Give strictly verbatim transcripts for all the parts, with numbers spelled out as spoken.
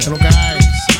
Es lo que hay.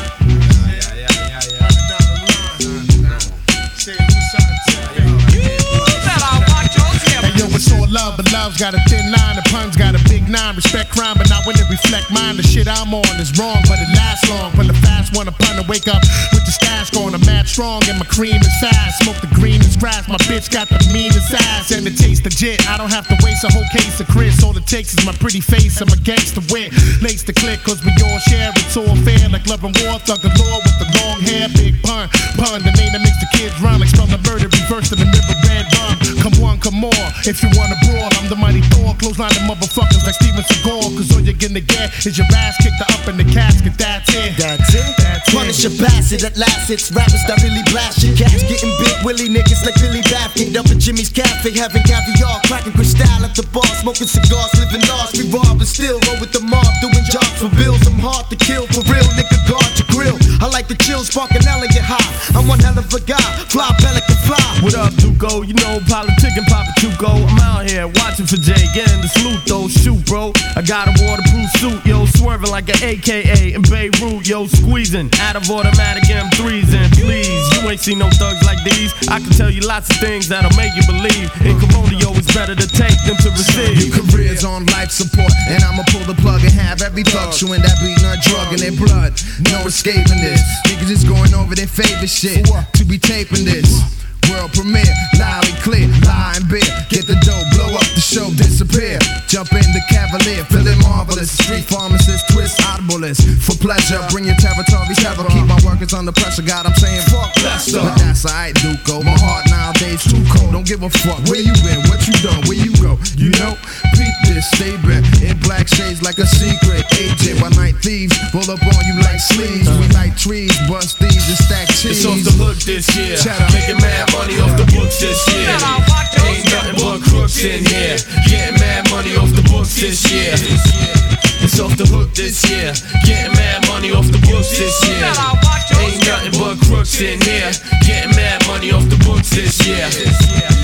It's all love, but love's got a thin line. The pun's got a big nine. Respect crime, but not when it reflect mine. The shit I'm on is wrong, but it lasts long. When the fast one, a pun to wake up with the stash going. I'm mad strong, and my cream is fast. Smoke the green and grass. My bitch got the meanest ass, and it tastes legit. I don't have to waste a whole case of Chris. All it takes is my pretty face. I'm a gangster wit. Lace the click, cause we all share. It's all fair, like love and war. Thug galore with the long hair. Big pun, pun, the name that makes the kids run. Like spell the murder, reverse to the river red rum. Come one, come more. If you wanna brawl, I'm the mighty Thor. Clothesline the motherfuckers like Steven Seagal. Cause all you're gonna get is your ass kicked up in the casket. That's it. That's it. That's Punish it. a bastard at last. It's rappers that really blast your cats. Getting big willy niggas like Billy Baffin. Up at Jimmy's Cafe, having caviar. Cracking crystal at the bar. Smoking cigars, living lost. We rob and still roll with the mob. Doing jobs for bills. I'm hard to kill. For real, nigga, guard your grill. I like the chill, sparking elegant high. I'm one hell of a guy. Fly, pelican, fly. What up, Duco? You know, politicking, Papa Chuco. I'm out here watching for Jay, getting the salute though. Shoot, bro. I got a waterproof suit, yo. Swerving like an A K A in Beirut, yo. Squeezing out of automatic M threes. And please, you ain't seen no thugs like these. I can tell you lots of things that'll make you believe. In Corona, yo, it's better to take than to receive. Your career's on life support, and I'ma pull the plug and have every thug chewing that beating a drug in their blood. No escaping this. Niggas just going over their favorite shit to be taping this. World premiere, loud and clear, lie and beer. Get the dough, blow up the show, disappear. Jump in the Cavalier, feeling marvelous. Street pharmacist, twist audiblest. For pleasure, bring your territory terror. Keep my workers under pressure, God, I'm saying fuck Lester. But that's alright, Duco. My heart nowadays too cold. Don't give a fuck where you been, what you done, where you go. You know, peep this, stay back. In black shades like a secret agent. While night thieves roll up on you like sleeves. We like trees, bust thieves and stack cheese. It's off the hook this year. Making mad money off the books this year. Ain't nothing but crooks in here. Getting mad money off the books this year. It's off the hook this year. Getting mad money off the books this year. Ain't nothing but crooks in here. Getting mad money off the books this year.